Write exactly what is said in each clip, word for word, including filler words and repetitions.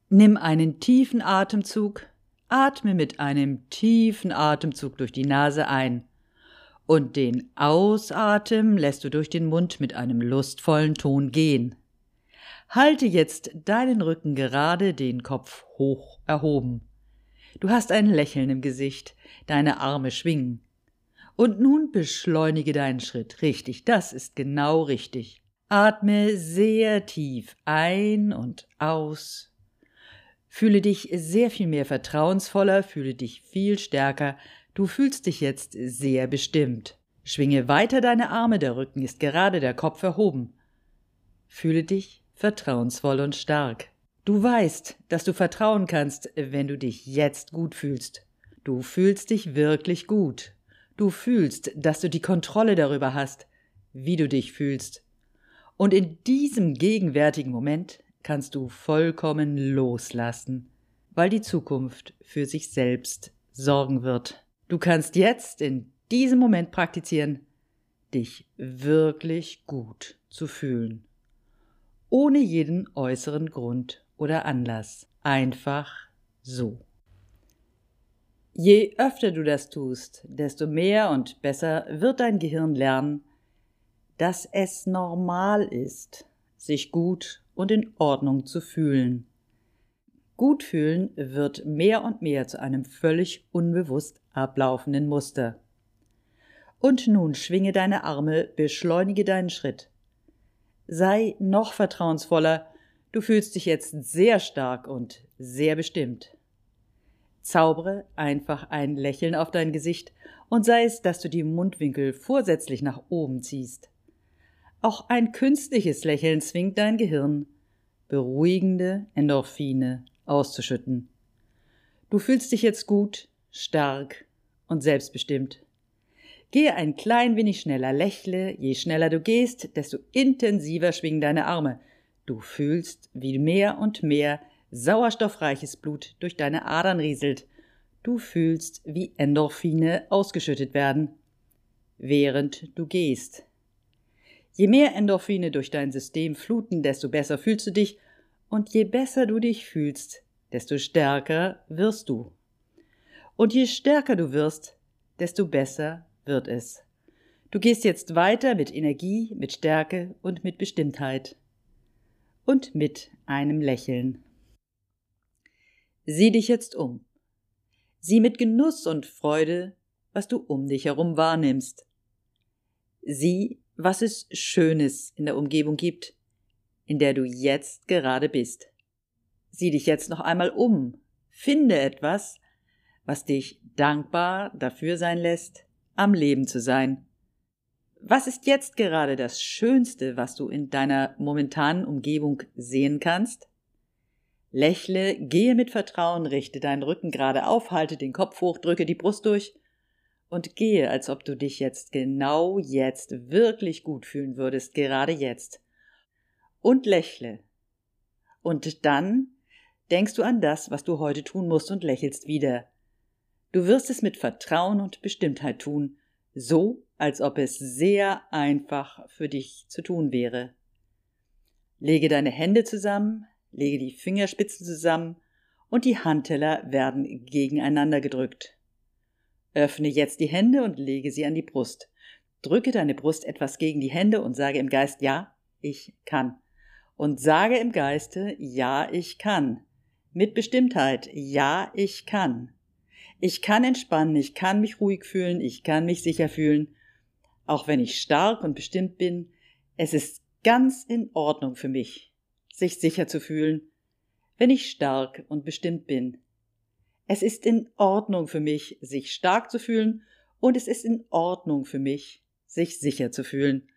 Nimm einen tiefen Atemzug, atme mit einem tiefen Atemzug durch die Nase ein und den Ausatmen lässt du durch den Mund mit einem lustvollen Ton gehen. Halte jetzt deinen Rücken gerade, den Kopf hoch erhoben. Du hast ein Lächeln im Gesicht, deine Arme schwingen. Und nun beschleunige deinen Schritt. Richtig, das ist genau richtig. Atme sehr tief ein und aus. Fühle dich sehr viel mehr vertrauensvoller, fühle dich viel stärker. Du fühlst dich jetzt sehr bestimmt. Schwinge weiter deine Arme, der Rücken ist gerade, der Kopf erhoben. Fühle dich vertrauensvoll und stark. Du weißt, dass du vertrauen kannst, wenn du dich jetzt gut fühlst. Du fühlst dich wirklich gut. Du fühlst, dass du die Kontrolle darüber hast, wie du dich fühlst. Und in diesem gegenwärtigen Moment kannst du vollkommen loslassen, weil die Zukunft für sich selbst sorgen wird. Du kannst jetzt in diesem Moment praktizieren, dich wirklich gut zu fühlen. Ohne jeden äußeren Grund oder Anlass. Einfach so. Je öfter du das tust, desto mehr und besser wird dein Gehirn lernen, dass es normal ist, sich gut und in Ordnung zu fühlen. Gut fühlen wird mehr und mehr zu einem völlig unbewusst ablaufenden Muster. Und nun schwinge deine Arme, beschleunige deinen Schritt. Sei noch vertrauensvoller, du fühlst dich jetzt sehr stark und sehr bestimmt. Zaubere einfach ein Lächeln auf dein Gesicht und sei es, dass du die Mundwinkel vorsätzlich nach oben ziehst. Auch ein künstliches Lächeln zwingt dein Gehirn, beruhigende Endorphine auszuschütten. Du fühlst dich jetzt gut, stark und selbstbestimmt. Gehe ein klein wenig schneller, lächle, je schneller du gehst, desto intensiver schwingen deine Arme. Du fühlst, wie mehr und mehr sauerstoffreiches Blut durch deine Adern rieselt. Du fühlst, wie Endorphine ausgeschüttet werden, während du gehst. Je mehr Endorphine durch dein System fluten, desto besser fühlst du dich, und je besser du dich fühlst, desto stärker wirst du. Und je stärker du wirst, desto besser wird es. Du gehst jetzt weiter mit Energie, mit Stärke und mit Bestimmtheit. Und mit einem Lächeln. Sieh dich jetzt um. Sieh mit Genuss und Freude, was du um dich herum wahrnimmst. Sieh, was es Schönes in der Umgebung gibt, in der du jetzt gerade bist. Sieh dich jetzt noch einmal um. Finde etwas, was dich dankbar dafür sein lässt, am Leben zu sein. Was ist jetzt gerade das Schönste, was du in deiner momentanen Umgebung sehen kannst? Lächle, gehe mit Vertrauen, richte deinen Rücken gerade auf, halte den Kopf hoch, drücke die Brust durch und gehe, als ob du dich jetzt genau jetzt wirklich gut fühlen würdest, gerade jetzt. Und lächle. Und dann denkst du an das, was du heute tun musst und lächelst wieder. Du wirst es mit Vertrauen und Bestimmtheit tun, so, als ob es sehr einfach für dich zu tun wäre. Lege deine Hände zusammen, lege die Fingerspitzen zusammen und die Handteller werden gegeneinander gedrückt. Öffne jetzt die Hände und lege sie an die Brust. Drücke deine Brust etwas gegen die Hände und sage im Geist, ja, ich kann. Und sage im Geiste, ja, ich kann. Mit Bestimmtheit, ja, ich kann. Ich kann entspannen, ich kann mich ruhig fühlen, ich kann mich sicher fühlen. Auch wenn ich stark und bestimmt bin, es ist ganz in Ordnung für mich, sich sicher zu fühlen, wenn ich stark und bestimmt bin. Es ist in Ordnung für mich, sich stark zu fühlen, und es ist in Ordnung für mich, sich sicher zu fühlen.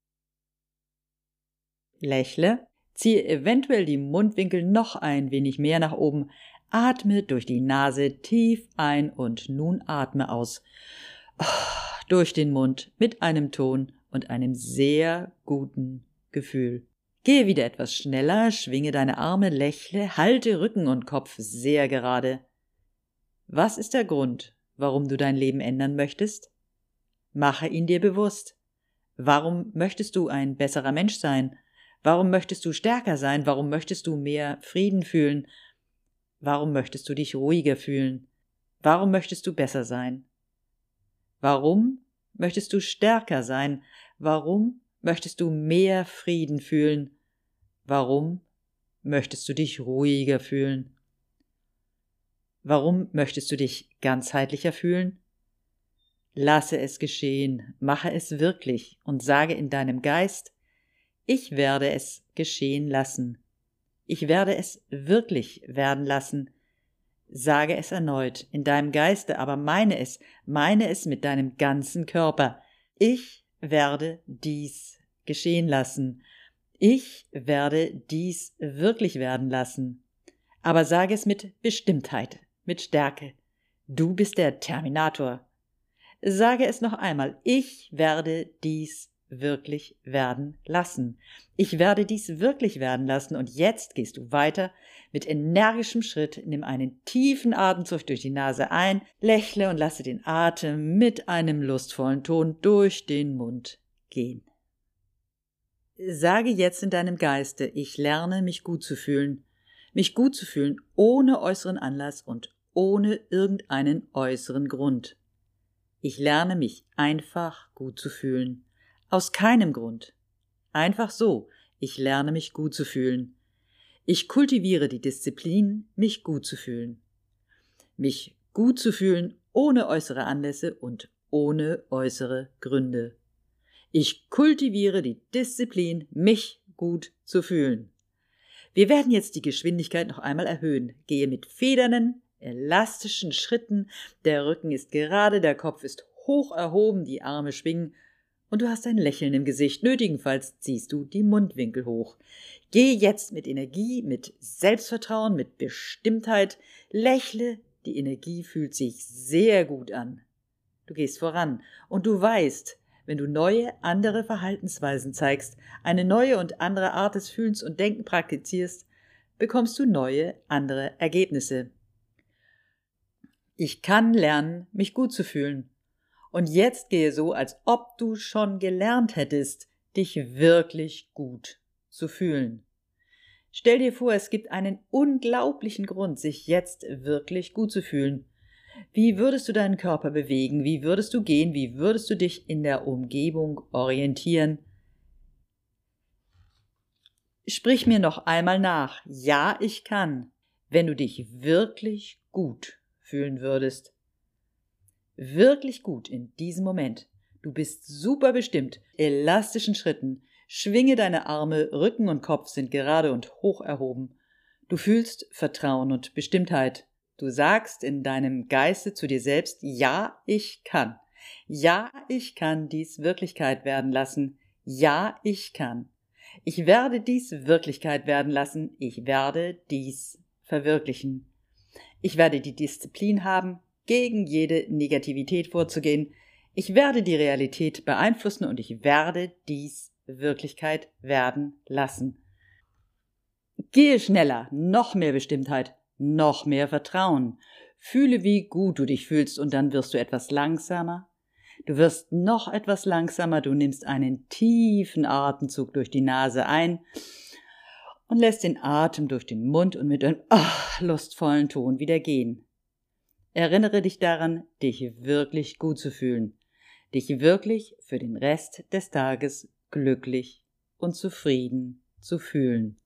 Lächle, ziehe eventuell die Mundwinkel noch ein wenig mehr nach oben, atme durch die Nase tief ein und nun atme aus. Durch den Mund mit einem Ton und einem sehr guten Gefühl. Gehe wieder etwas schneller, schwinge deine Arme, lächle, halte Rücken und Kopf sehr gerade. Was ist der Grund, warum du dein Leben ändern möchtest? Mache ihn dir bewusst. Warum möchtest du ein besserer Mensch sein? Warum möchtest du stärker sein? Warum möchtest du mehr Frieden fühlen? Warum möchtest du dich ruhiger fühlen? Warum möchtest du besser sein? Warum möchtest du stärker sein? Warum möchtest du mehr Frieden fühlen? Warum möchtest du dich ruhiger fühlen? Warum möchtest du dich ganzheitlicher fühlen? Lasse es geschehen, mache es wirklich und sage in deinem Geist, ich werde es geschehen lassen. Ich werde es wirklich werden lassen. Sage es erneut in deinem Geiste, aber meine es, meine es mit deinem ganzen Körper. Ich werde dies geschehen lassen. Ich werde dies wirklich werden lassen. Aber sage es mit Bestimmtheit, mit Stärke. Du bist der Terminator. Sage es noch einmal. Ich werde dies wirklich werden lassen. Ich werde dies wirklich werden lassen und jetzt gehst du weiter mit energischem Schritt, nimm einen tiefen Atemzug durch die Nase ein, lächle und lasse den Atem mit einem lustvollen Ton durch den Mund gehen. Sage jetzt in deinem Geiste, ich lerne mich gut zu fühlen, mich gut zu fühlen ohne äußeren Anlass und ohne irgendeinen äußeren Grund. Ich lerne mich einfach gut zu fühlen. Aus keinem Grund. Einfach so, ich lerne mich gut zu fühlen. Ich kultiviere die Disziplin, mich gut zu fühlen. Mich gut zu fühlen ohne äußere Anlässe und ohne äußere Gründe. Ich kultiviere die Disziplin, mich gut zu fühlen. Wir werden jetzt die Geschwindigkeit noch einmal erhöhen. Gehe mit federnen, elastischen Schritten. Der Rücken ist gerade, der Kopf ist hoch erhoben, die Arme schwingen. Und du hast ein Lächeln im Gesicht, nötigenfalls ziehst du die Mundwinkel hoch. Geh jetzt mit Energie, mit Selbstvertrauen, mit Bestimmtheit, lächle, die Energie fühlt sich sehr gut an. Du gehst voran und du weißt, wenn du neue, andere Verhaltensweisen zeigst, eine neue und andere Art des Fühlens und Denken praktizierst, bekommst du neue, andere Ergebnisse. Ich kann lernen, mich gut zu fühlen. Und jetzt gehe so, als ob du schon gelernt hättest, dich wirklich gut zu fühlen. Stell dir vor, es gibt einen unglaublichen Grund, sich jetzt wirklich gut zu fühlen. Wie würdest du deinen Körper bewegen? Wie würdest du gehen? Wie würdest du dich in der Umgebung orientieren? Sprich mir noch einmal nach. Ja, ich kann. Wenn du dich wirklich gut fühlen würdest. Wirklich gut in diesem Moment. Du bist super bestimmt, elastischen Schritten. Schwinge deine Arme, Rücken und Kopf sind gerade und hoch erhoben. Du fühlst Vertrauen und Bestimmtheit. Du sagst in deinem Geiste zu dir selbst, ja, ich kann. Ja, ich kann dies Wirklichkeit werden lassen. Ja, ich kann. Ich werde dies Wirklichkeit werden lassen. Ich werde dies verwirklichen. Ich werde die Disziplin haben, gegen jede Negativität vorzugehen. Ich werde die Realität beeinflussen und ich werde dies Wirklichkeit werden lassen. Gehe schneller, noch mehr Bestimmtheit, noch mehr Vertrauen. Fühle, wie gut du dich fühlst und dann wirst du etwas langsamer. Du wirst noch etwas langsamer, du nimmst einen tiefen Atemzug durch die Nase ein und lässt den Atem durch den Mund und mit einem ach, lustvollen Ton wieder gehen. Erinnere dich daran, dich wirklich gut zu fühlen, dich wirklich für den Rest des Tages glücklich und zufrieden zu fühlen.